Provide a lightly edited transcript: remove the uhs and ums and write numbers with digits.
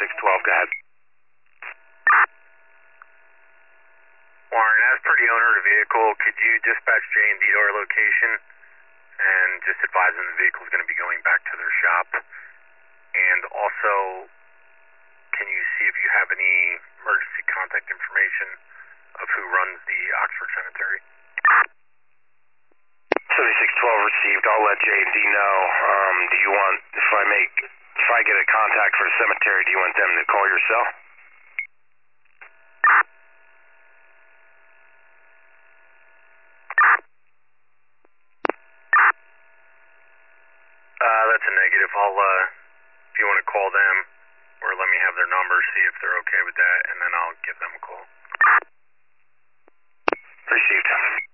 3612, go ahead. Warren, as per the owner of the vehicle, could you dispatch J&D to our location and just advise them the vehicle is going to be going back to their shop? And also, can you see if you have any emergency contact information of who runs the Oxford Cemetery? 7612 received. I'll let J&D know. Do you want, if I get a contact for the cemetery, do you want them to call your cell? That's a negative. If you want to call them, or let me have their number, see if they're okay with that, and then I'll give them a call. Received.